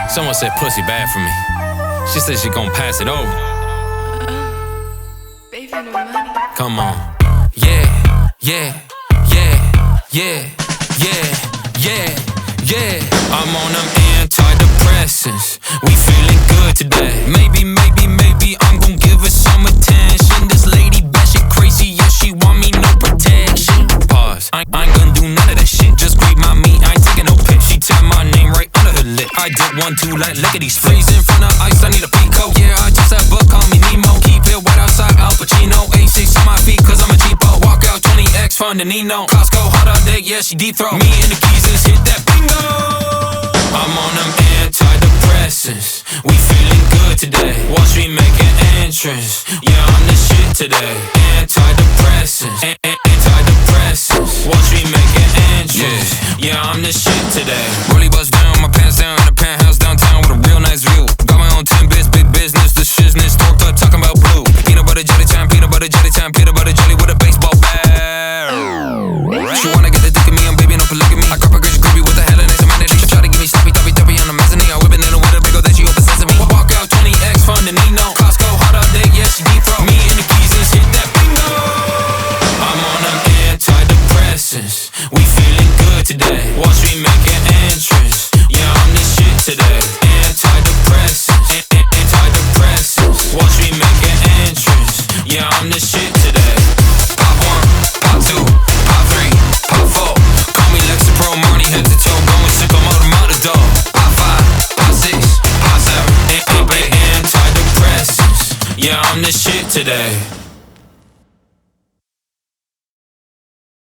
Someone said pussy bad for me. She said she gon' pass it over. Baby, no money. Come on. Yeah, yeah, yeah, yeah, yeah, yeah, yeah. I'm on them antidepressants. We feeling good today. Maybe I'm gon' give her some attention. This lady batshit crazy, yeah, she want me, no protection. Pause. I ain't gonna do none of that shit. Just grab my meat, I ain't taking no pic. She tap my name right under her lip. I did 1, 2, like look at these freeze in front of ice. I need a peacoat. Yeah, I just had book, call me Nemo. Keep it wet outside, Al Pacino. A6 on my feet, cause I'm a cheapo. Walk out 20X from the Nino. Costco, hot all day, yeah, she deep throat. Me and the keys just hit that bingo. I'm on them antidepressants. We feeling good today. Watch me make an entrance. Yeah, I'm the shit today. Antidepressants, antidepressants. Watch me make an entrance. Yeah, I'm the shit today. Really bust down, my pants down in the penthouse downtown with a real nice view. Got my own 10 bits, big business, the shizness. Torqued up, talking about blue. Peanut butter jelly time, peanut butter jelly time, peanut butter jelly with a baseball bat. She wanna get a dick in me, I'm baby, no polygamy. I crop a girl, she creepy with a hella nice amenity. She try to give me sloppy, toppy, toppy on the mezzanine. I whip it in the window, big ol' that she open sesame. Walk out 20X from the Nino. Costco, hot all day, yeah, she deep throat. Me and the keys just hit that bingo. I'm on them antidepressants. We feeling good today. Watch me make an entrance. Yeah, I'm the shit today. Antidepressants, antidepressants. Watch me make an entrance. Yeah, I'm the shit today. Pop 1, pop 2, pop 3, pop 4. Call me Lexapro, Marnie, head to toe, going sicko mode, I'm out the door. Pop 5, pop 6, pop 7, antidepressants. Yeah, I'm the shit today.